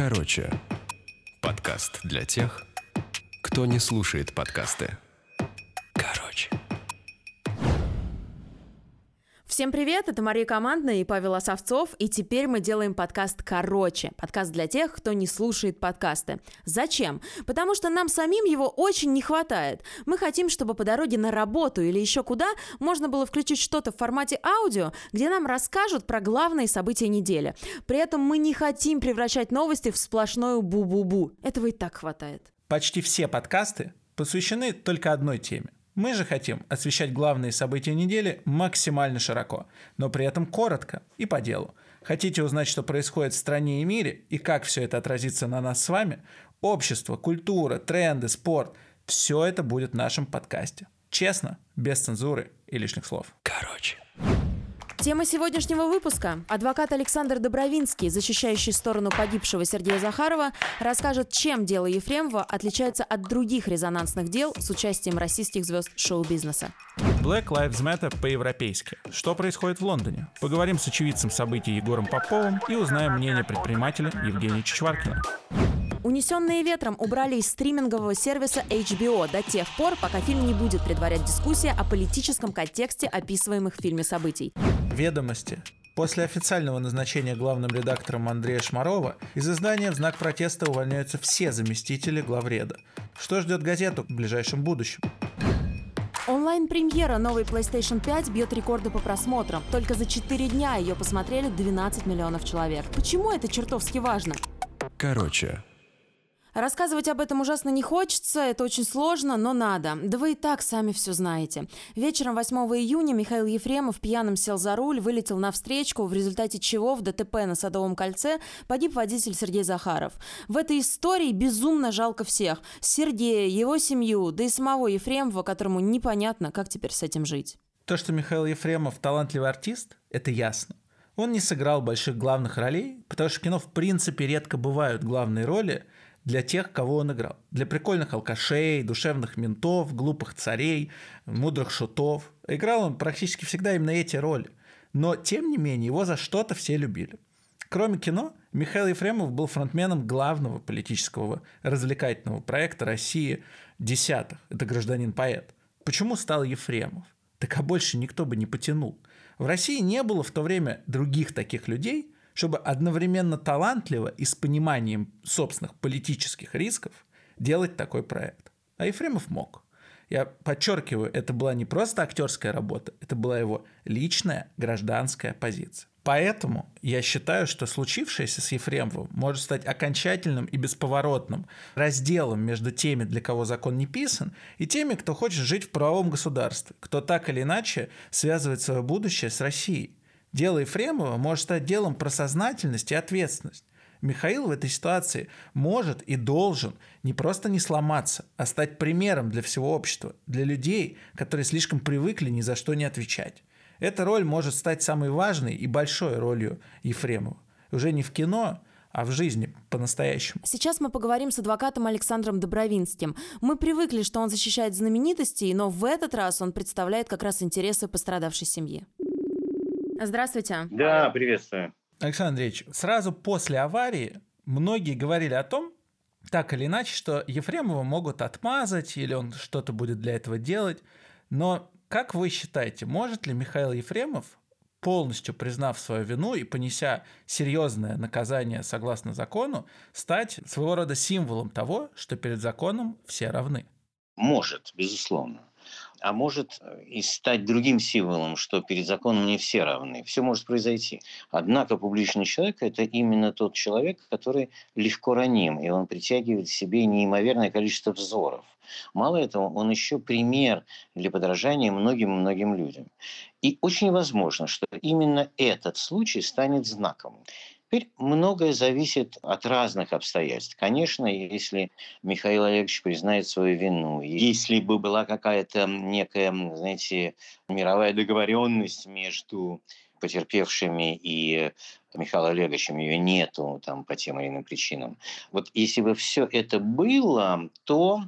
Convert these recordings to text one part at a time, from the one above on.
Короче, подкаст для тех, кто не слушает подкасты. Короче. Всем привет, это Мария Командная и Павел Осовцов, и теперь мы делаем подкаст «Короче». Подкаст для тех, кто не слушает подкасты. Зачем? Потому что нам самим его очень не хватает. Мы хотим, чтобы по дороге на работу или еще куда можно было включить что-то в формате аудио, где нам расскажут про главные события недели. При этом мы не хотим превращать новости в сплошное бу-бу-бу. Этого и так хватает. Почти все подкасты посвящены только одной теме. Мы же хотим освещать главные события недели максимально широко, но при этом коротко и по делу. Хотите узнать, что происходит в стране и мире, и как все это отразится на нас с вами? Общество, культура, тренды, спорт – все это будет в нашем подкасте. Честно, без цензуры и лишних слов. Короче. Тема сегодняшнего выпуска. Адвокат Александр Добровинский, защищающий сторону погибшего Сергея Захарова, расскажет, чем дело Ефремова отличается от других резонансных дел с участием российских звезд шоу-бизнеса. Black Lives Matter по-европейски. Что происходит в Лондоне? Поговорим с очевидцем событий Егором Поповым и узнаем мнение предпринимателя Евгения Чичваркина. «Унесенные ветром» убрали из стримингового сервиса HBO до тех пор, пока фильм не будет предварять дискуссия о политическом контексте описываемых в фильме событий. Ведомости. После официального назначения главным редактором Андрея Шмарова из издания в знак протеста увольняются все заместители главреда. Что ждет газету в ближайшем будущем? Онлайн-премьера новой PlayStation 5 бьет рекорды по просмотрам. Только за 4 дня ее посмотрели 12 миллионов человек. Почему это чертовски важно? Короче. Рассказывать об этом ужасно не хочется, это очень сложно, но надо. Да вы и так сами все знаете. Вечером 8 июня Михаил Ефремов пьяным сел за руль, вылетел на встречку, в результате чего в ДТП на Садовом кольце погиб водитель Сергей Захаров. В этой истории безумно жалко всех. Сергея, его семью, да и самого Ефремова, которому непонятно, как теперь с этим жить. То, что Михаил Ефремов талантливый артист, это ясно. Он не сыграл больших главных ролей, потому что в кино в принципе редко бывают главные роли для тех, кого он играл. Для прикольных алкашей, душевных ментов, глупых царей, мудрых шутов. Играл он практически всегда именно эти роли. Но, тем не менее, его за что-то все любили. Кроме кино, Михаил Ефремов был фронтменом главного политического развлекательного проекта России «Десятых». Это «Гражданин-поэт». Почему стал Ефремов? Так а больше никто бы не потянул. В России не было в то время других таких людей, чтобы одновременно талантливо и с пониманием собственных политических рисков делать такой проект. А Ефремов мог. Я подчеркиваю, это была не просто актерская работа, это была его личная гражданская позиция. Поэтому я считаю, что случившееся с Ефремовым может стать окончательным и бесповоротным разделом между теми, для кого закон не писан, и теми, кто хочет жить в правовом государстве, кто так или иначе связывает свое будущее с Россией. Дело Ефремова может стать делом про сознательность и ответственность. Михаил в этой ситуации может и должен не просто не сломаться, а стать примером для всего общества, для людей, которые слишком привыкли ни за что не отвечать. Эта роль может стать самой важной и большой ролью Ефремова. Уже не в кино, а в жизни по-настоящему. Сейчас мы поговорим с адвокатом Александром Добровинским. Мы привыкли, что он защищает знаменитостей, но в этот раз он представляет как раз интересы пострадавшей семьи. Здравствуйте. Да, приветствую. Александр Андреевич, сразу после аварии многие говорили о том, так или иначе, что Ефремова могут отмазать или он что-то будет для этого делать. Но как вы считаете, может ли Михаил Ефремов, полностью признав свою вину и понеся серьезное наказание согласно закону, стать своего рода символом того, что перед законом все равны? Может, безусловно. А может и стать другим символом, что перед законом не все равны. Все может произойти. Однако публичный человек – это именно тот человек, который легко раним, и он притягивает к себе неимоверное количество взоров. Мало этого, он еще пример для подражания многим-многим людям. И очень возможно, что именно этот случай станет знаком. Теперь многое зависит от разных обстоятельств. Конечно, если Михаил Олегович признает свою вину, если бы была какая-то некая, знаете, мировая договоренность между потерпевшими и Михаилом Олеговичем, ее нету там, по тем или иным причинам. Вот если бы все это было, то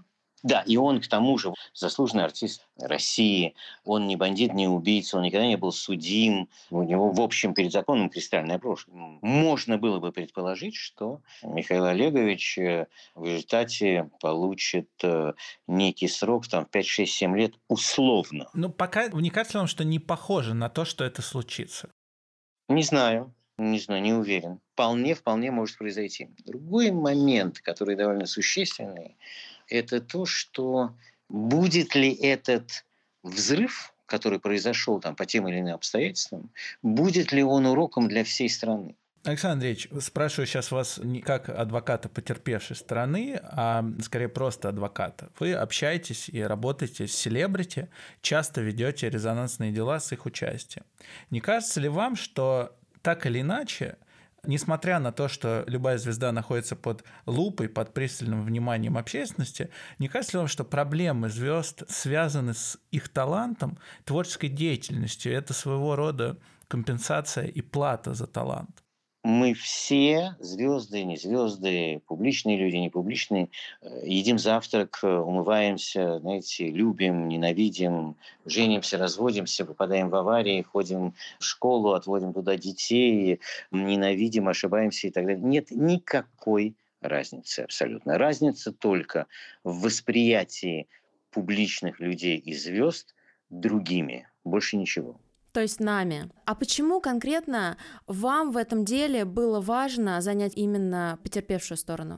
Да, и он, к тому же, заслуженный артист России. Он не бандит, не убийца, он никогда не был судим. У него, в общем, перед законом кристальное прошлое. Можно было бы предположить, что Михаил Олегович в результате получит некий срок, там, 5, 6, 7 лет условно. Ну, пока не кажется вам, что не похоже на то, что это случится? Не знаю, не уверен. Вполне может произойти. Другой момент, который довольно существенный, это то, что будет ли этот взрыв, который произошел там по тем или иным обстоятельствам, будет ли он уроком для всей страны? Александр Андреевич, спрашиваю сейчас вас не как адвоката потерпевшей стороны, а скорее просто адвоката. Вы общаетесь и работаете с селебрити, часто ведете резонансные дела с их участием. Не кажется ли вам, что так или иначе, несмотря на то, что любая звезда находится под лупой, под пристальным вниманием общественности, не кажется ли вам, что проблемы звезд связаны с их талантом, творческой деятельностью? Это своего рода компенсация и плата за талант? Мы все, звезды, не звезды, публичные люди, не публичные, едим завтрак, умываемся, знаете, любим, ненавидим, женимся, разводимся, попадаем в аварии, ходим в школу, отводим туда детей, ненавидим, ошибаемся и так далее. Нет никакой разницы абсолютно. Разница только в восприятии публичных людей и звезд другими. Больше ничего. То есть нами. А почему конкретно вам в этом деле было важно занять именно потерпевшую сторону?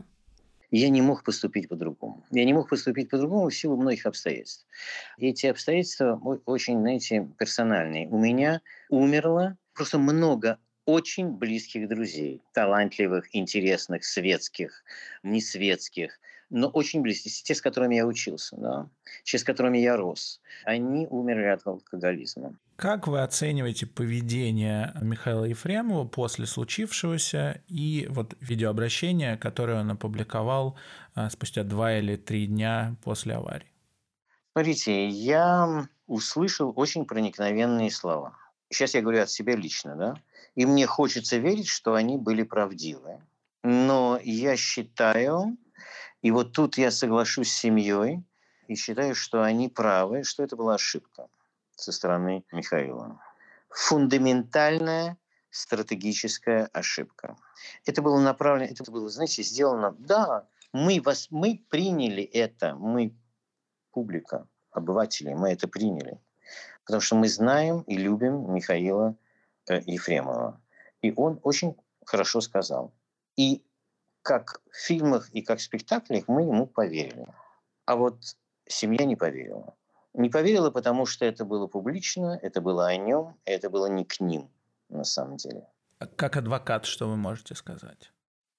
Я не мог поступить по-другому. Я не мог поступить по-другому в силу многих обстоятельств. Эти обстоятельства очень, знаете, персональные. У меня умерло просто много очень близких друзей. Талантливых, интересных, светских, несветских. Но очень близких. Те, с которыми я учился, да? Те, с которыми я рос. Они умерли от алкоголизма. Как вы оцениваете поведение Михаила Ефремова после случившегося и вот видеообращение, которое он опубликовал спустя 2 или 3 дня после аварии? Смотрите, я услышал очень проникновенные слова. Сейчас я говорю от себя лично, да? И мне хочется верить, что они были правдивы. Но я считаю, и вот тут я соглашусь с семьей, и считаю, что они правы, что это была ошибка со стороны Михаила. Фундаментальная стратегическая ошибка. Это было направлено, это было, знаете, сделано. Да, мы приняли это, мы публика, обыватели, мы это приняли. Потому что мы знаем и любим Михаила Ефремова. И он очень хорошо сказал. И как в фильмах и как в спектаклях мы ему поверили. А вот семья не поверила. Не поверила, потому что это было публично, это было о нем, это было не к ним на самом деле. Как адвокат, что вы можете сказать?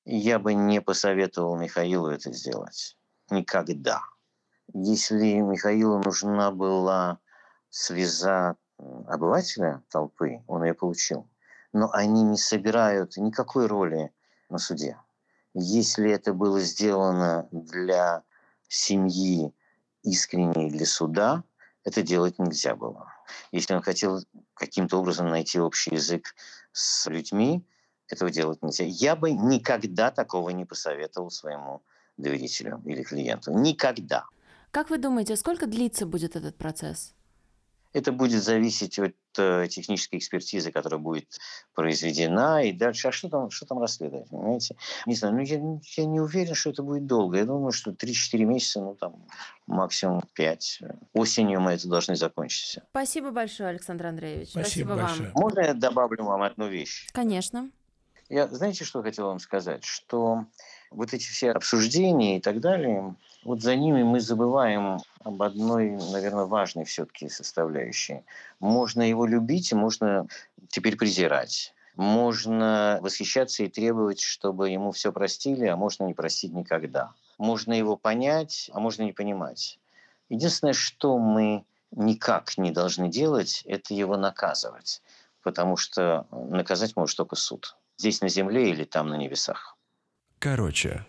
Я бы не посоветовал Михаилу это сделать. Никогда. Если Михаилу нужна была слеза обывателя, толпы, он ее получил. Но они не сыграют никакой роли на суде. Если это было сделано для семьи, искренне для суда, это делать нельзя было. Если он хотел каким-то образом найти общий язык с людьми, этого делать нельзя. Я бы никогда такого не посоветовал своему доверителю или клиенту. Никогда. Как вы думаете, сколько длиться будет этот процесс? Это будет зависеть от технической экспертизы, которая будет произведена, и дальше. А что там расследовать, понимаете? Не знаю, я не уверен, что это будет долго. Я думаю, что 3-4 месяца, максимум 5. Осенью мы это должны закончить. Спасибо большое, Александр Андреевич. Спасибо большое. вам. Можно я добавлю вам одну вещь? Конечно. Знаете, что хотел вам сказать? Что вот эти все обсуждения и так далее, вот за ними мы забываем об одной, наверное, важной все-таки составляющей. Можно его любить, и можно теперь презирать. Можно восхищаться и требовать, чтобы ему все простили, а можно не простить никогда. Можно его понять, а можно не понимать. Единственное, что мы никак не должны делать, это его наказывать. Потому что наказать может только суд. Здесь на земле или там на небесах. Короче.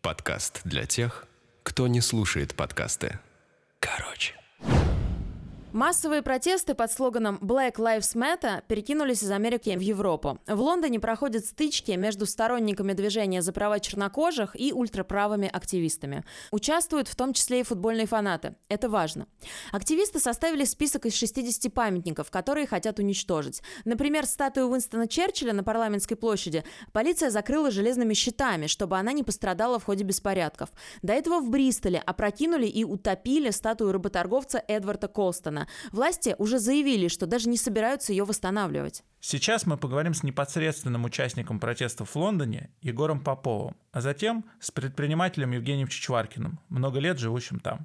Подкаст для тех, кто не слушает подкасты. Короче. Массовые протесты под слоганом «Black Lives Matter» перекинулись из Америки в Европу. В Лондоне проходят стычки между сторонниками движения за права чернокожих и ультраправыми активистами. Участвуют в том числе и футбольные фанаты. Это важно. Активисты составили список из 60 памятников, которые хотят уничтожить. Например, статую Уинстона Черчилля на Парламентской площади полиция закрыла железными щитами, чтобы она не пострадала в ходе беспорядков. До этого в Бристоле опрокинули и утопили статую работорговца Эдварда Колстона. Власти уже заявили, что даже не собираются ее восстанавливать. Сейчас мы поговорим с непосредственным участником протестов в Лондоне Егором Поповым, а затем с предпринимателем Евгением Чичваркиным, много лет живущим там.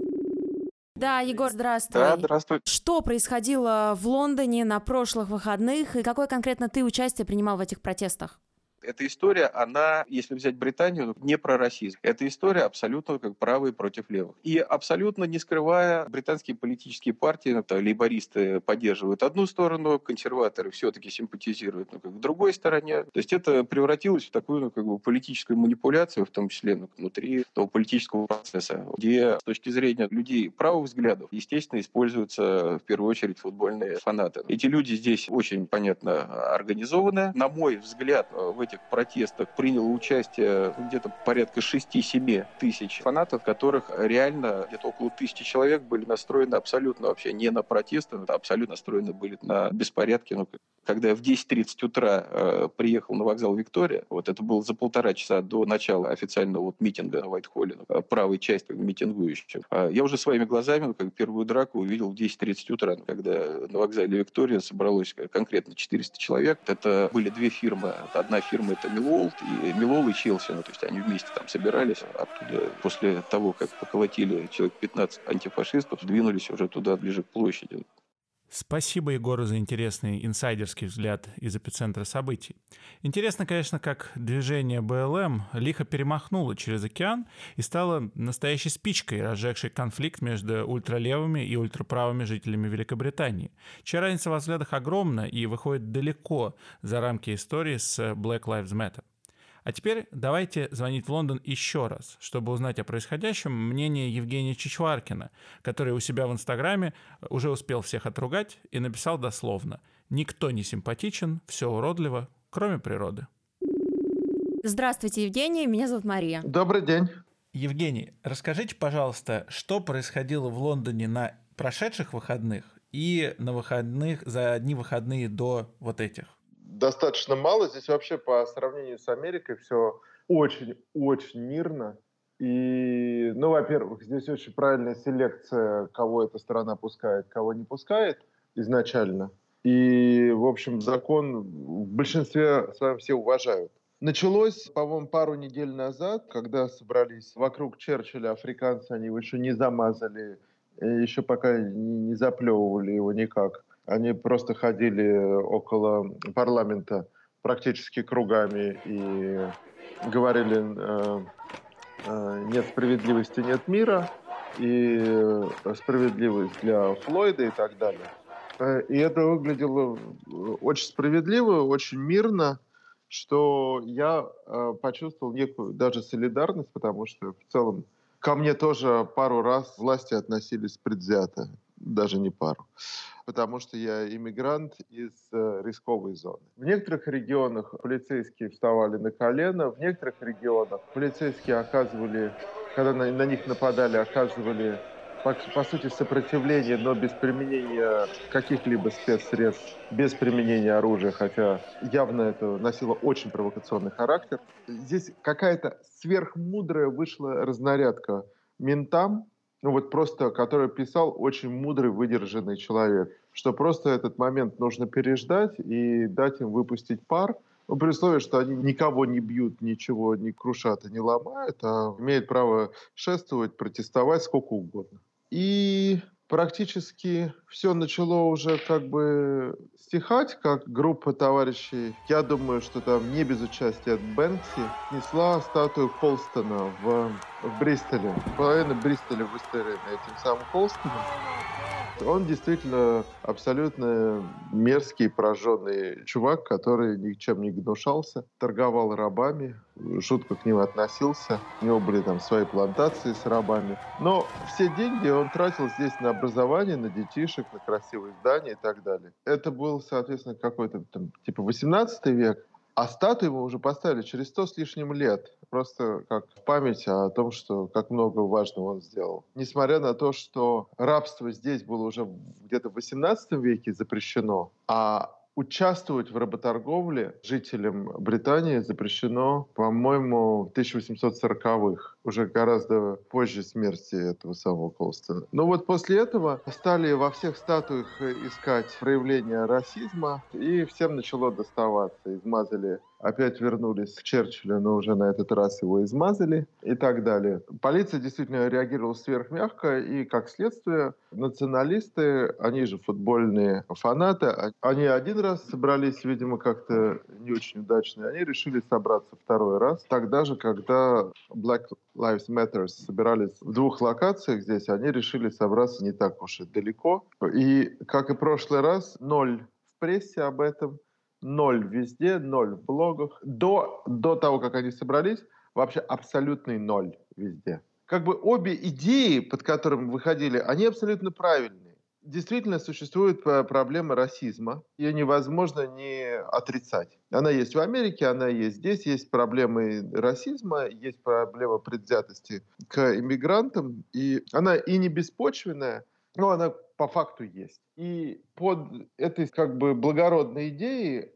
Да, Егор, здравствуй. Да, здравствуй. Что происходило в Лондоне на прошлых выходных и какое конкретно ты участие принимал в этих протестах? Эта история, она, если взять Британию, не про расизм. Эта история абсолютно как правые против левых. И абсолютно не скрывая, британские политические партии, лейбористы поддерживают одну сторону, консерваторы все-таки симпатизируют к другой стороне. То есть это превратилось в такую политическую манипуляцию, в том числе внутри того политического процесса, где с точки зрения людей правых взглядов, естественно, используются в первую очередь футбольные фанаты. Эти люди здесь очень, понятно, организованы. На мой взгляд, в этих протестах приняло участие где-то порядка 6-7 тысяч фанатов, которых реально где-то около 1000 человек были настроены абсолютно вообще не на протесты, абсолютно настроены были на беспорядки. Когда я в 10:30 утра приехал на вокзал Виктория, это было за 1,5 часа до начала официального митинга на Уайтхолле, правой части митингующих, я уже своими глазами первую драку увидел в 10:30 утра, когда на вокзале Виктория собралось конкретно 400 человек. Это были две фирмы. Одна фирма — это Миллол и Челси. То есть они вместе там собирались. Оттуда, после того, как поколотили человек 15 антифашистов, двинулись уже туда, ближе к площади. Спасибо, Егору, за интересный инсайдерский взгляд из эпицентра событий. Интересно, конечно, как движение БЛМ лихо перемахнуло через океан и стало настоящей спичкой, разжегшей конфликт между ультралевыми и ультраправыми жителями Великобритании, чья разница во взглядах огромна и выходит далеко за рамки истории с Black Lives Matter. А теперь давайте звонить в Лондон еще раз, чтобы узнать о происходящем мнение Евгения Чичваркина, который у себя в Инстаграме уже успел всех отругать и написал дословно: «Никто не симпатичен, все уродливо, кроме природы». Здравствуйте, Евгений, меня зовут Мария. Добрый день. Евгений, расскажите, пожалуйста, что происходило в Лондоне на прошедших выходных и на выходных за одни выходные до этих? Достаточно мало. Здесь вообще по сравнению с Америкой все очень-очень мирно. И, во-первых, здесь очень правильная селекция, кого эта страна пускает, кого не пускает изначально. И, в общем, закон в большинстве своем все уважают. Началось, по-моему, пару недель назад, когда собрались вокруг Черчилля африканцы, они его еще не замазали, еще пока не заплевывали его никак. Они просто ходили около парламента практически кругами и говорили: нет справедливости, нет мира, и справедливость для Флойда и так далее. И это выглядело очень справедливо, очень мирно, что я почувствовал некую даже солидарность, потому что в целом ко мне тоже пару раз власти относились предвзято, даже не пару. Потому что я иммигрант из рисковой зоны. В некоторых регионах полицейские вставали на колено, в некоторых регионах полицейские оказывали, когда на них нападали, оказывали, по сути, сопротивление, но без применения каких-либо спецсредств, без применения оружия, хотя явно это носило очень провокационный характер. Здесь какая-то сверхмудрая вышла разнарядка ментам, просто, который писал очень мудрый, выдержанный человек, что просто этот момент нужно переждать и дать им выпустить пар, при условии, что они никого не бьют, ничего не крушат и не ломают, а имеют право шествовать, протестовать сколько угодно. И практически все начало уже стихать, как группа товарищей, я думаю, что там не без участия Бэнкси, снесла статую Колстона в Бристоле. Половина Бристоля выстроена этим самым Колстоном. Он действительно абсолютно мерзкий, прожженный чувак, который ничем не гнушался, торговал рабами, жутко к ним относился. У него были там свои плантации с рабами. Но все деньги он тратил здесь на образование, на детишек, на красивые здания и так далее. Это был, соответственно, какой-то там, типа 18 век. А статую ему уже поставили через 100 с лишним лет. Просто как память о том, что как много важного он сделал. Несмотря на то, что рабство здесь было уже где-то в 18 веке запрещено, а участвовать в работорговле жителям Британии запрещено, по-моему, в 1840-х, уже гораздо позже смерти этого самого Колстона. Но вот после этого стали во всех статуях искать проявления расизма, и всем начало доставаться. Измазали, опять вернулись к Черчиллю, но уже на этот раз его измазали и так далее. Полиция действительно реагировала сверхмягко, и как следствие националисты, они же футбольные фанаты, они один раз собрались, видимо, как-то не очень удачно, они решили собраться второй раз. Тогда же, когда Black Lives Matter собирались в 2 локациях здесь, они решили собраться не так уж и далеко. И, как и в прошлый раз, 0 в прессе об этом, 0 везде, 0 в блогах. До того, как они собрались, вообще абсолютный 0 везде. Как бы обе идеи, под которыми выходили, они абсолютно правильные. Действительно существует проблема расизма. Ее невозможно не отрицать. Она есть в Америке, она есть здесь. Есть проблемы расизма, есть проблема предвзятости к иммигрантам. И она и не беспочвенная, но она по факту есть. И под этой как бы благородной идеей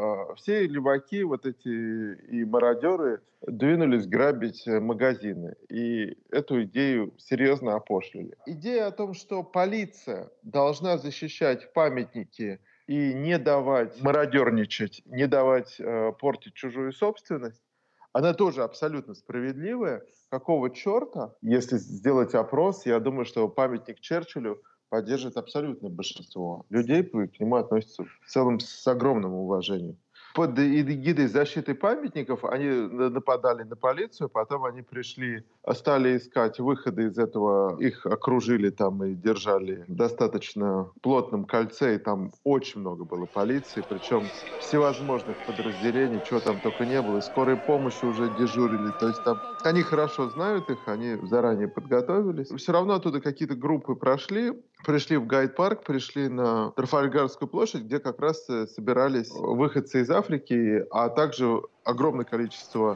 все леваки, вот эти и мародеры, двинулись грабить магазины. И эту идею серьезно опошлили. Идея о том, что полиция должна защищать памятники и не давать мародерничать, не давать портить чужую собственность, она тоже абсолютно справедливая. Какого черта? Если сделать опрос, я думаю, что памятник Черчиллю поддержит абсолютное большинство людей, к нему относятся в целом с огромным уважением. Под эгидой защиты памятников они нападали на полицию, потом они пришли, стали искать выходы из этого, их окружили там и держали в достаточно плотном кольце, и там очень много было полиции, причем всевозможных подразделений, чего там только не было, и скорой помощи уже дежурили, то есть там они хорошо знают их, они заранее подготовились. Все равно оттуда какие-то группы пришли в Гайд-парк, пришли на Трафальгарскую площадь, где как раз собирались выходцы из Африки, а также огромное количество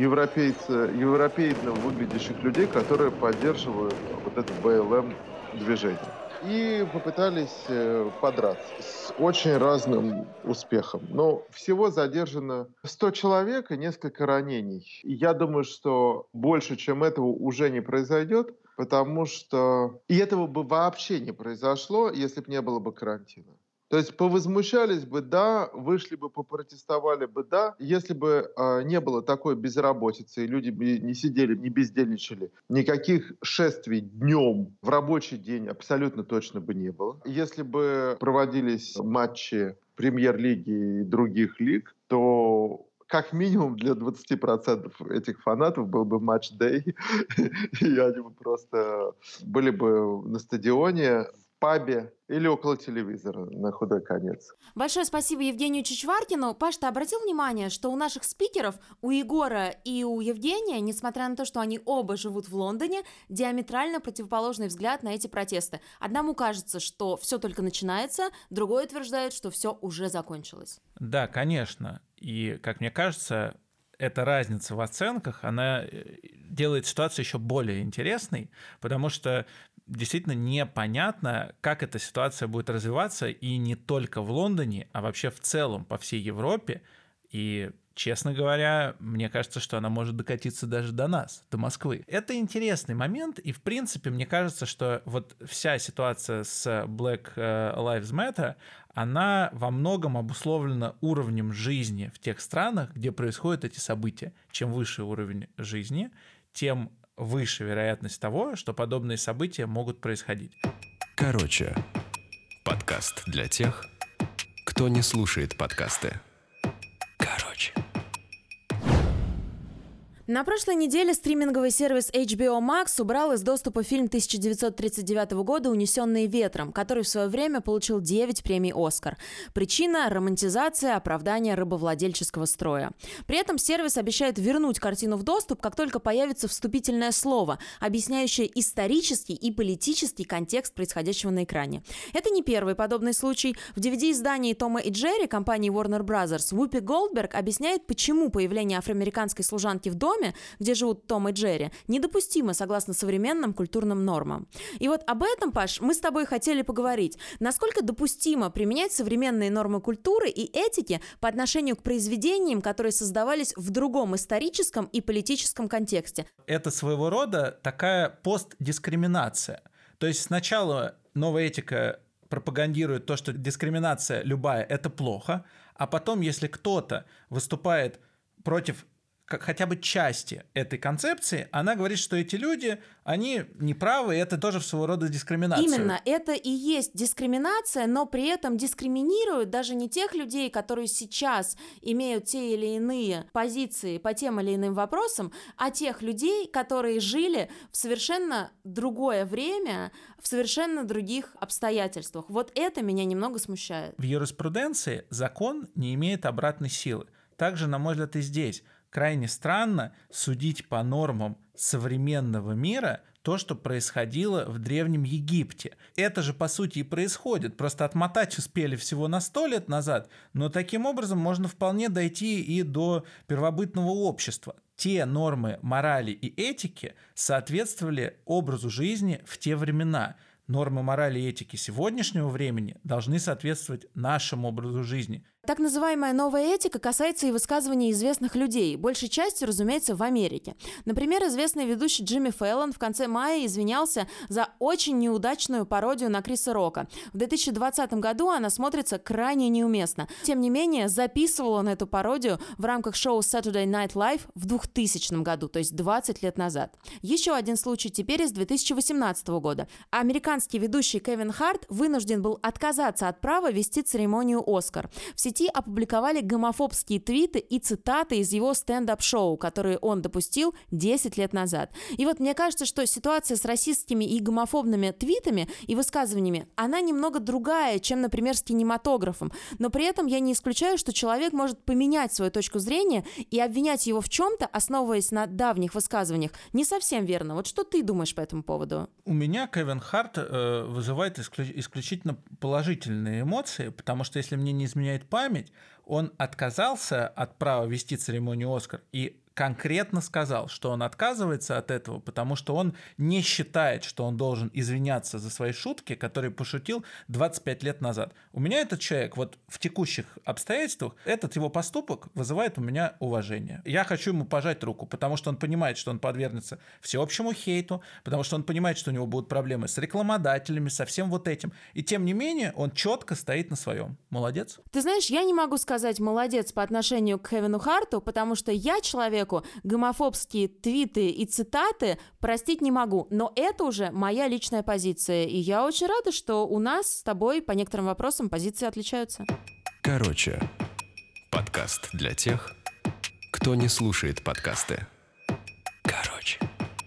европейно выглядящих людей, которые поддерживают вот это БЛМ-движение. И попытались подраться с очень разным успехом. Но всего задержано 100 человек и несколько ранений. И я думаю, что больше, чем этого, уже не произойдет, потому что и этого бы вообще не произошло, если бы не было бы карантина. То есть повозмущались бы, да, вышли бы, попротестовали бы, да, если бы не было такой безработицы, и люди бы не сидели, не бездельничали, никаких шествий днем в рабочий день абсолютно точно бы не было. Если бы проводились матчи премьер-лиги и других лиг, то как минимум для 20% этих фанатов был бы матч-дэй, и они бы просто были бы на стадионе, в пабе или около телевизора, на худой конец. Большое спасибо Евгению Чичваркину. Паш, ты обратил внимание, что у наших спикеров, у Егора и у Евгения, несмотря на то, что они оба живут в Лондоне, диаметрально противоположный взгляд на эти протесты. Одному кажется, что все только начинается, другой утверждает, что все уже закончилось. Да, конечно. И, как мне кажется, эта разница в оценках, она делает ситуацию еще более интересной, потому что действительно непонятно, как эта ситуация будет развиваться, и не только в Лондоне, а вообще в целом по всей Европе. И, честно говоря, мне кажется, что она может докатиться даже до нас, до Москвы. Это интересный момент, и, в принципе, мне кажется, что вот вся ситуация с Black Lives Matter, она во многом обусловлена уровнем жизни в тех странах, где происходят эти события. Чем выше уровень жизни, тем выше вероятность того, что подобные события могут происходить. Короче, подкаст для тех, кто не слушает подкасты. Короче. На прошлой неделе стриминговый сервис HBO Max убрал из доступа фильм 1939 года «Унесенные ветром», который в свое время получил 9 премий «Оскар». Причина – романтизация, оправдание рабовладельческого строя. При этом сервис обещает вернуть картину в доступ, как только появится вступительное слово, объясняющее исторический и политический контекст происходящего на экране. Это не первый подобный случай. В DVD-издании «Тома и Джерри» компании Warner Bros. Вупи Голдберг объясняет, почему появление афроамериканской служанки в доме, где живут Том и Джерри, недопустимо согласно современным культурным нормам. И вот об этом, Паш, мы с тобой хотели поговорить. Насколько допустимо применять современные нормы культуры и этики по отношению к произведениям, которые создавались в другом историческом и политическом контексте? Это своего рода такая постдискриминация. То есть сначала новая этика пропагандирует то, что дискриминация любая – это плохо, а потом, если кто-то выступает против хотя бы части этой концепции, она говорит, что эти люди, они неправы, и это тоже своего рода дискриминация. Именно, это и есть дискриминация, но при этом дискриминируют даже не тех людей, которые сейчас имеют те или иные позиции по тем или иным вопросам, а тех людей, которые жили в совершенно другое время, в совершенно других обстоятельствах. Вот это меня немного смущает. В юриспруденции закон не имеет обратной силы. Также, на мой взгляд, и здесь крайне странно судить по нормам современного мира то, что происходило в Древнем Египте. Это же, по сути, и происходит. Просто отмотать успели всего на 100 лет назад, но таким образом можно вполне дойти и до первобытного общества. Те нормы морали и этики соответствовали образу жизни в те времена. Нормы морали и этики сегодняшнего времени должны соответствовать нашему образу жизни. Так называемая новая этика касается и высказываний известных людей, большей частью, разумеется, в Америке. Например, известный ведущий Джимми Фэллон в конце мая извинялся за очень неудачную пародию на Криса Рока. В 2020 году она смотрится крайне неуместно. Тем не менее, записывал он эту пародию в рамках шоу Saturday Night Live в 2000 году, то есть 20 лет назад. Еще один случай теперь из 2018 года. Американский ведущий Кевин Харт вынужден был отказаться от права вести церемонию «Оскар». В сети опубликовали гомофобские твиты и цитаты из его стендап-шоу, которые он допустил 10 лет назад. И вот мне кажется, что ситуация с расистскими и гомофобными твитами и высказываниями, она немного другая, чем, например, с кинематографом. Но при этом я не исключаю, что человек может поменять свою точку зрения и обвинять его в чем-то, основываясь на давних высказываниях. Не совсем верно. Вот что ты думаешь по этому поводу? У меня Кевин Харт вызывает исключительно положительные эмоции, потому что, если мне не изменяет память, он отказался от права вести церемонию «Оскар» и конкретно сказал, что он отказывается от этого, потому что он не считает, что он должен извиняться за свои шутки, которые пошутил 25 лет назад. У меня этот человек вот в текущих обстоятельствах, этот его поступок вызывает у меня уважение. Я хочу ему пожать руку, потому что он понимает, что он подвергнется всеобщему хейту, потому что он понимает, что у него будут проблемы с рекламодателями, со всем вот этим. И тем не менее он четко стоит на своем. Молодец. Ты знаешь, я не могу сказать «молодец» по отношению к Кевину Харту, потому что я человеку гомофобские твиты и цитаты простить не могу, но это уже моя личная позиция, и я очень рада, что у нас с тобой по некоторым вопросам позиции отличаются. Короче, подкаст для тех, кто не слушает подкасты. Короче.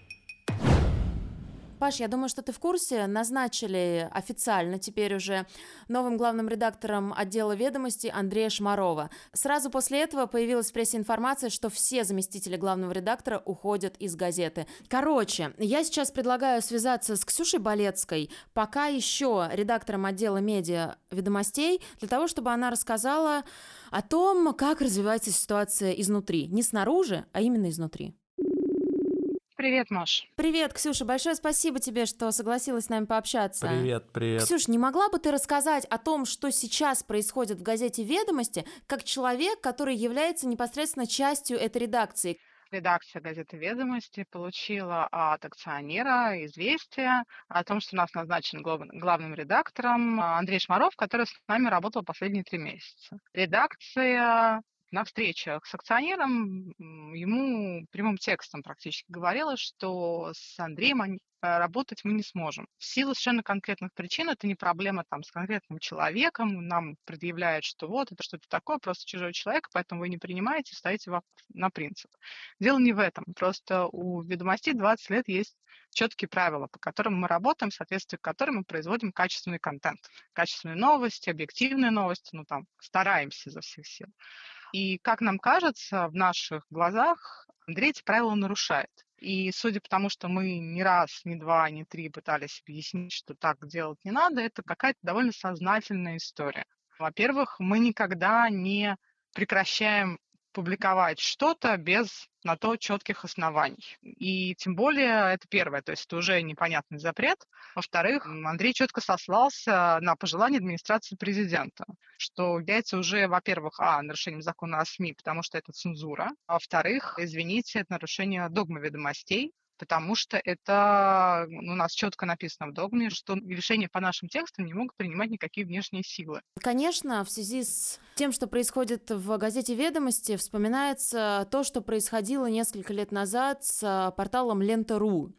Паш, я думаю, что ты в курсе, назначили официально теперь уже новым главным редактором отдела «Ведомости» Андрея Шмарова. Сразу после этого появилась в прессе информация, что все заместители главного редактора уходят из газеты. Короче, я сейчас предлагаю связаться с Ксюшей Болецкой, пока еще редактором отдела медиа «Ведомостей», для того, чтобы она рассказала о том, как развивается ситуация изнутри. Не снаружи, а именно изнутри. Привет, Маш. Привет, Ксюша, большое спасибо тебе, что согласилась с нами пообщаться. Привет. Ксюш, не могла бы ты рассказать о том, что сейчас происходит в газете «Ведомости», как человек, который является непосредственно частью этой редакции? Редакция газеты «Ведомости» получила от акционера известие о том, что у нас назначен главным редактором Андрей Шмаров, который с нами работал последние 3 месяца. Редакция на встречах с акционером ему прямым текстом практически говорилось, что с Андреем работать мы не сможем. В силу совершенно конкретных причин, это не проблема там с конкретным человеком, нам предъявляют, что вот это что-то такое, просто чужой человек, поэтому вы не принимаете, ставите на принцип. Дело не в этом, просто у «Ведомостей» 20 лет есть четкие правила, по которым мы работаем, в соответствии с которыми мы производим качественный контент, качественные новости, объективные новости, стараемся изо всех сил. И, как нам кажется, в наших глазах Андрей эти правила нарушает. И судя по тому, что мы ни раз, ни два, ни три пытались объяснить, что так делать не надо, это какая-то довольно сознательная история. Во-первых, мы никогда не прекращаем публиковать что-то без на то четких оснований. И тем более это первое, то есть это уже непонятный запрет. Во-вторых, Андрей четко сослался на пожелание администрации президента, что является уже, во-первых, нарушением закона о СМИ, потому что это цензура, а во-вторых, извините, это нарушение догмы «Ведомостей», потому что это у нас четко написано в догме, что решения по нашим текстам не могут принимать никакие внешние силы. Конечно, в связи с тем, что происходит в газете «Ведомости», вспоминается то, что происходило несколько лет назад с порталом Лента.ру.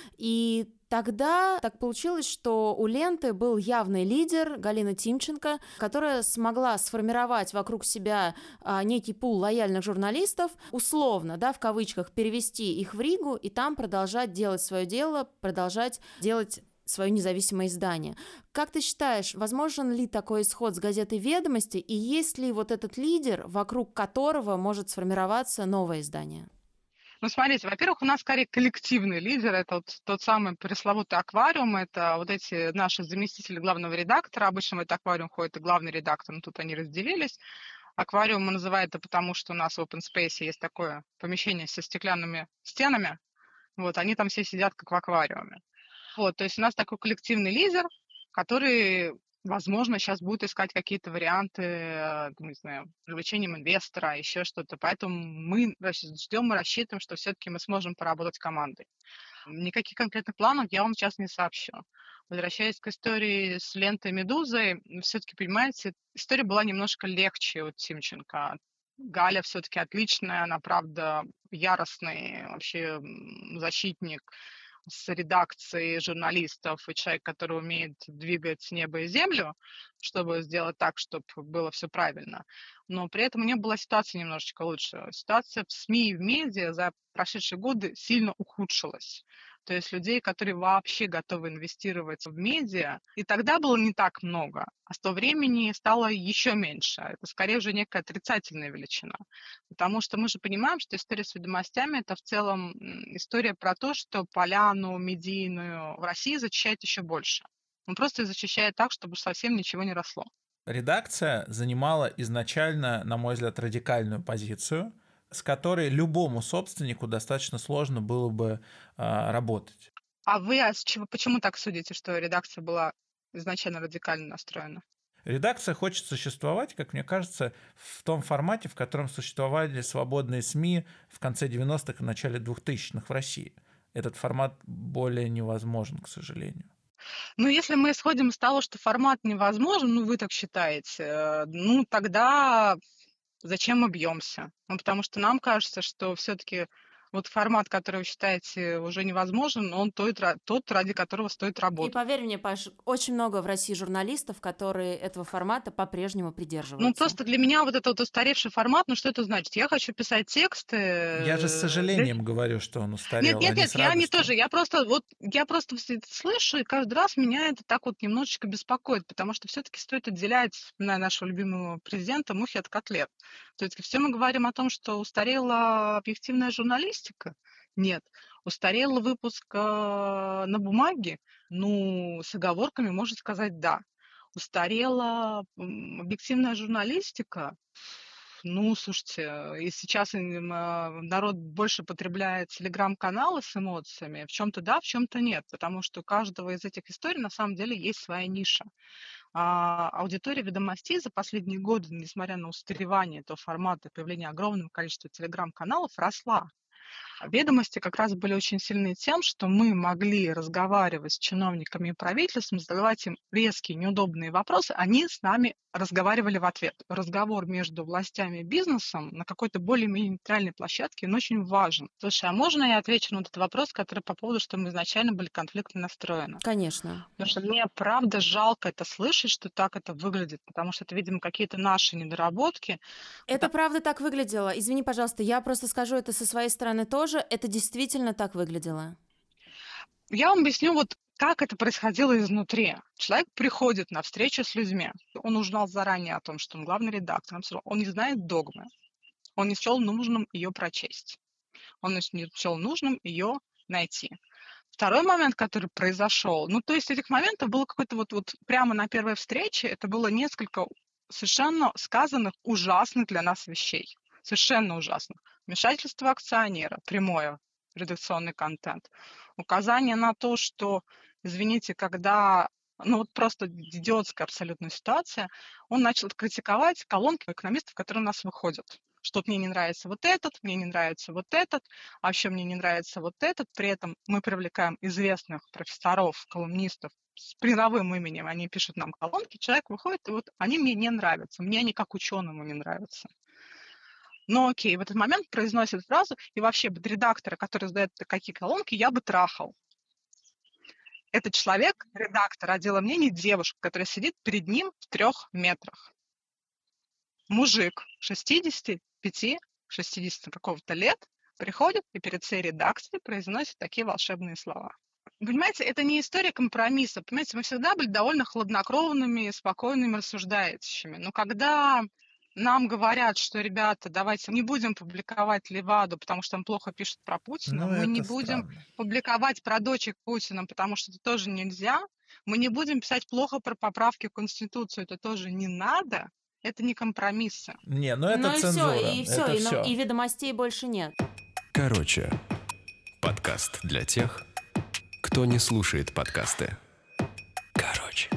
И тогда так получилось, что у «Ленты» был явный лидер Галина Тимченко, которая смогла сформировать вокруг себя некий пул лояльных журналистов, условно, в кавычках, перевести их в Ригу и там продолжать делать свое дело, продолжать делать свое независимое издание. Как ты считаешь, возможен ли такой исход с газетой «Ведомости», и есть ли вот этот лидер, вокруг которого может сформироваться новое издание? Смотрите, во-первых, у нас скорее коллективный лидер, это вот тот самый пресловутый аквариум, это вот эти наши заместители главного редактора, обычно в этот аквариум ходит и главный редактор, но тут они разделились. Аквариум мы называем это потому, что у нас в Open Space есть такое помещение со стеклянными стенами, они там все сидят как в аквариуме. То есть у нас такой коллективный лидер, который, возможно, сейчас будет искать какие-то варианты, не знаю, привлечением инвестора, еще что-то. Поэтому мы ждем и рассчитываем, что все-таки мы сможем поработать командой. Никаких конкретных планов я вам сейчас не сообщу. Возвращаясь к истории с лентой «Медузой», все-таки, понимаете, история была немножко легче у Тимченко. Галя все-таки отличная, она, правда, яростный вообще защитник с редакцией журналистов и человек, который умеет двигать небо и землю, чтобы сделать так, чтобы было все правильно. Но при этом у нее была ситуация немножечко лучше. Ситуация в СМИ и в медиа за прошедшие годы сильно ухудшилась. То есть людей, которые вообще готовы инвестировать в медиа, и тогда было не так много, а с того времени стало еще меньше. Это скорее уже некая отрицательная величина. Потому что мы же понимаем, что история с «Ведомостями» — это в целом история про то, что поляну медийную в России зачищает еще больше. Он просто зачищает так, чтобы совсем ничего не росло. Редакция занимала изначально, на мой взгляд, радикальную позицию, с которой любому собственнику достаточно сложно было бы работать. А вы почему так судите, что редакция была изначально радикально настроена? Редакция хочет существовать, как мне кажется, в том формате, в котором существовали свободные СМИ в конце 90-х и начале 2000-х в России. Этот формат более невозможен, к сожалению. Если мы исходим из того, что формат невозможен, вы так считаете, тогда зачем мы бьемся? Потому что нам кажется, что все-таки формат, который вы считаете уже невозможен, он тот, ради которого стоит работать. И поверь мне, Паш, очень много в России журналистов, которые этого формата по-прежнему придерживаются. Просто для меня этот устаревший формат, что это значит? Я хочу писать тексты. Я же с сожалением говорю, что он устарел. Нет, я не тоже. Я просто все это слышу, и каждый раз меня это так немножечко беспокоит, потому что все-таки стоит отделять нашего любимого президента мухи от котлет. То есть все мы говорим о том, что устарела объективная журналистика. Нет. Устарел выпуск на бумаге? С оговорками можно сказать да. Устарела объективная журналистика? Слушайте, и сейчас народ больше потребляет телеграм-каналы с эмоциями. В чем-то да, в чем-то нет, потому что у каждого из этих историй на самом деле есть своя ниша. Аудитория «Ведомостей» за последние годы, несмотря на устаревание этого формата и появление огромного количества телеграм-каналов, росла. Ведомости как раз были очень сильны тем, что мы могли разговаривать с чиновниками и правительством, задавать им резкие, неудобные вопросы, они с нами разговаривали в ответ. Разговор между властями и бизнесом на какой-то более-менее нейтральной площадке, он очень важен. Слушай, а можно я отвечу на этот вопрос, который по поводу, что мы изначально были конфликтно настроены? Конечно. Потому что мне правда жалко это слышать, что так это выглядит, потому что это, видимо, какие-то наши недоработки. Это правда так выглядело. Извини, пожалуйста, я просто скажу это со своей стороны тоже. Это действительно так выглядело. Я вам объясню, вот как это происходило изнутри. Человек приходит на встречу с людьми. Он узнал заранее о том, что он главный редактор. Он не знает догмы. Он не счел нужным ее прочесть. Он не счел нужным ее найти. Второй момент, который произошел, то есть этих моментов было какое-то вот прямо на первой встрече, это было несколько совершенно сказанных ужасных для нас вещей. Совершенно ужасных. Вмешательство акционера, прямое, редакционный контент. Указание на то, что, извините, когда, просто идиотская абсолютно ситуация, он начал критиковать колонки экономистов, которые у нас выходят. Что мне не нравится вот этот, мне не нравится вот этот, а еще мне не нравится вот этот. При этом мы привлекаем известных профессоров, колумнистов с призовым именем, они пишут нам колонки, человек выходит, и вот они мне не нравятся, мне они как ученому не нравятся. Но окей, в этот момент произносит фразу, и вообще бы редактора, который задает какие колонки, я бы трахал. Это человек, редактор отдела мнений, девушка, которая сидит перед ним в 3 метрах. Мужик 65-60 какого-то лет приходит и перед всей редакцией произносит такие волшебные слова. Понимаете, это не история компромисса. Понимаете, мы всегда были довольно хладнокровными, спокойными, рассуждающими. Но когда нам говорят, что, ребята, давайте не будем публиковать Леваду, потому что он плохо пишет про Путина, мы не будем публиковать про дочек Путина, потому что это тоже нельзя, мы не будем писать плохо про поправки в Конституцию, это тоже не надо, это не компромиссы. Не, это цензура. И все, и ведомостей больше нет. Короче, подкаст для тех, кто не слушает подкасты. Короче.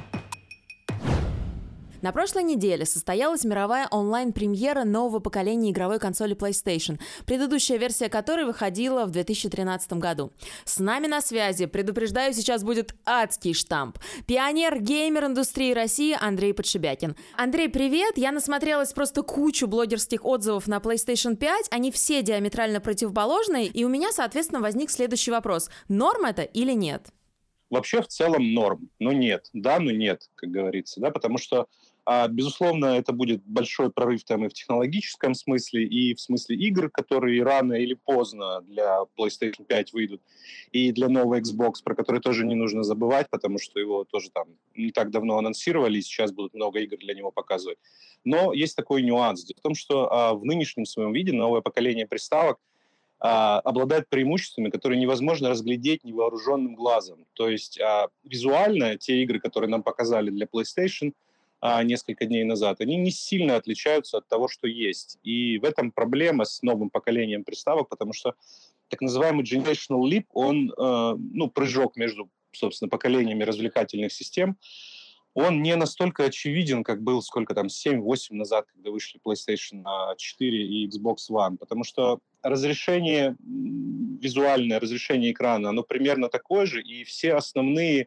На прошлой неделе состоялась мировая онлайн-премьера нового поколения игровой консоли PlayStation, предыдущая версия которой выходила в 2013 году. С нами на связи, предупреждаю, сейчас будет адский штамп, пионер геймер-индустрии России Андрей Подшибякин. Андрей, привет! Я насмотрелась просто кучу блогерских отзывов на PlayStation 5, они все диаметрально противоположные, и у меня, соответственно, возник следующий вопрос. Норм это или нет? Вообще в целом норм, но нет. Да, но нет, как говорится, да, потому что безусловно, это будет большой прорыв там и в технологическом смысле, и в смысле игр, которые рано или поздно для PlayStation 5 выйдут, и для нового Xbox, про который тоже не нужно забывать, потому что его тоже там не так давно анонсировали, и сейчас будут много игр для него показывать. Но есть такой нюанс. Дело в том, что в нынешнем своем виде новое поколение приставок обладает преимуществами, которые невозможно разглядеть невооруженным глазом. То есть визуально те игры, которые нам показали для PlayStation несколько дней назад, они не сильно отличаются от того, что есть. И в этом проблема с новым поколением приставок, потому что так называемый Generational Leap, он, прыжок между, собственно, поколениями развлекательных систем, он не настолько очевиден, как был 7-8 назад, когда вышли PlayStation 4 и Xbox One, потому что разрешение визуальное, разрешение экрана, оно примерно такое же, и все основные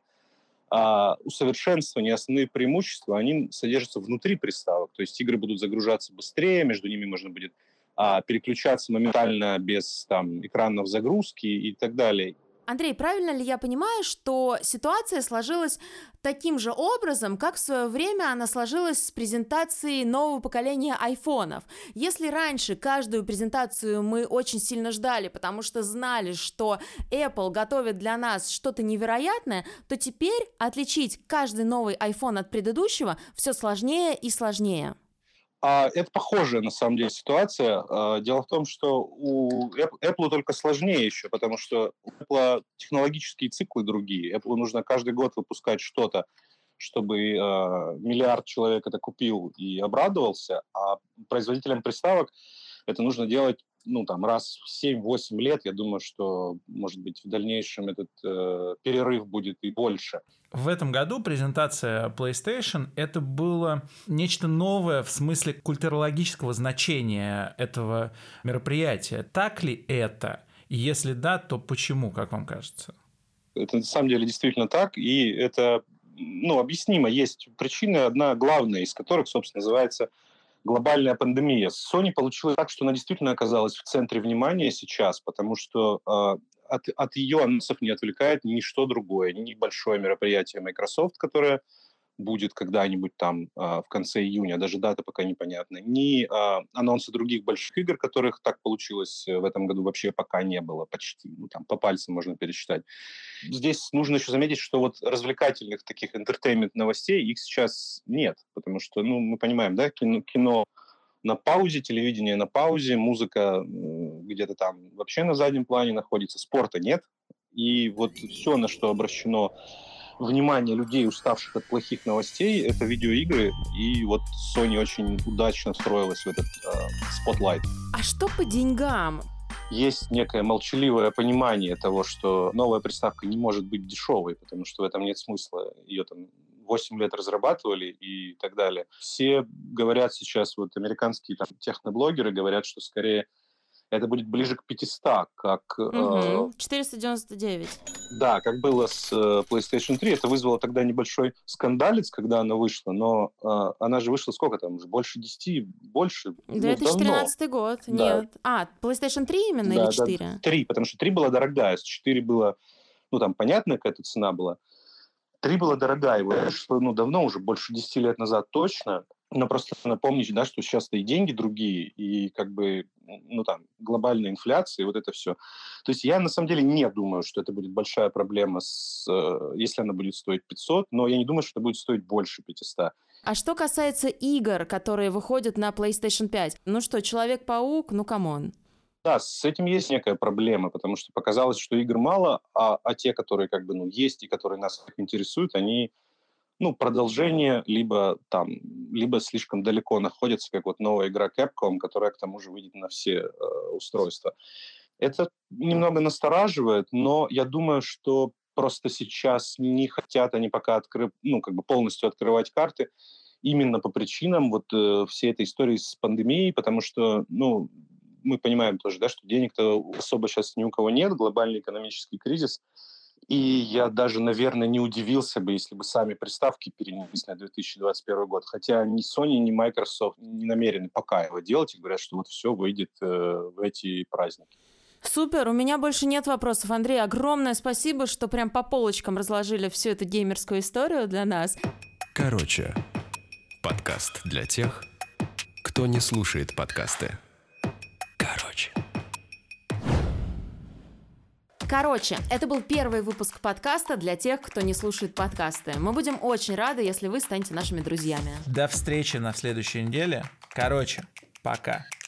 усовершенствования, основные преимущества, они содержатся внутри приставок. То есть игры будут загружаться быстрее, между ними можно будет переключаться моментально без экранов загрузки и так далее. Андрей, правильно ли я понимаю, что ситуация сложилась таким же образом, как в свое время она сложилась с презентацией нового поколения айфонов? Если раньше каждую презентацию мы очень сильно ждали, потому что знали, что Apple готовит для нас что-то невероятное, то теперь отличить каждый новый iPhone от предыдущего все сложнее и сложнее. Это похожая, на самом деле, ситуация. Дело в том, что у Apple только сложнее еще, потому что у Apple технологические циклы другие. Apple нужно каждый год выпускать что-то, чтобы миллиард человек это купил и обрадовался, а производителям приставок это нужно делать раз в 7-8 лет. Я думаю, что, может быть, в дальнейшем этот перерыв будет и больше. В этом году презентация PlayStation – это было нечто новое в смысле культурологического значения этого мероприятия. Так ли это? И если да, то почему, как вам кажется? Это на самом деле действительно так, и это объяснимо. Есть причины, одна главная из которых, собственно, называется глобальная пандемия. Sony получилось так, что она действительно оказалась в центре внимания сейчас, потому что от ее анонсов не отвлекает ничто другое. Ни большое мероприятие Microsoft, которое будет когда-нибудь там в конце июня, даже дата пока непонятна, ни анонсы других больших игр, которых так получилось в этом году вообще пока не было почти. Там по пальцам можно пересчитать. Здесь нужно еще заметить, что вот развлекательных таких entertainment-новостей их сейчас нет, потому что, мы понимаем, да, кино на паузе, телевидение на паузе, музыка где-то там вообще на заднем плане находится, спорта нет. И вот все, на что обращено внимание людей, уставших от плохих новостей, это видеоигры, и вот Sony очень удачно встроилась в этот spotlight. А что по деньгам? Есть некое молчаливое понимание того, что новая приставка не может быть дешевой, потому что в этом нет смысла. Ее там 8 лет разрабатывали и так далее. Все говорят сейчас, вот американские техноблогеры говорят, что скорее это будет ближе к 500, как... 499. Да, как было с PlayStation 3. Это вызвало тогда небольшой скандалец, когда она вышла, но она же вышла сколько там? Уже больше 10, больше? 2013 год, да. Нет. PlayStation 3 именно или 4? Да, 3, потому что 3 была дорогая, с 4 было, там понятно, какая-то цена была. 3 была дорогая, его вышло, давно, уже больше 10 лет назад точно. Но просто напомнить, да, что сейчас-то и деньги другие, и глобальная инфляция, и вот это все. То есть я на самом деле не думаю, что это будет большая проблема, если она будет стоить 500, но я не думаю, что это будет стоить больше 500. А что касается игр, которые выходят на PlayStation 5? Человек-паук, камон. Да, с этим есть некая проблема, потому что показалось, что игр мало, а те, которые есть и которые нас интересуют, они... продолжение, либо слишком далеко находится, как вот новая игра Capcom, которая к тому же выйдет на все устройства. Это немного настораживает, но я думаю, что просто сейчас не хотят они пока полностью открывать карты именно по причинам всей этой истории с пандемией, потому что, мы понимаем тоже, да, что денег-то особо сейчас ни у кого нет, глобальный экономический кризис. И я даже, наверное, не удивился бы, если бы сами приставки перенеслись на 2021 год. Хотя ни Sony, ни Microsoft не намерены пока его делать и говорят, что вот все выйдет в эти праздники. Супер, у меня больше нет вопросов. Андрей, огромное спасибо, что прям по полочкам разложили всю эту геймерскую историю для нас. Короче, подкаст для тех, кто не слушает подкасты. Короче, это был первый выпуск подкаста для тех, кто не слушает подкасты. Мы будем очень рады, если вы станете нашими друзьями. До встречи на следующей неделе. Пока.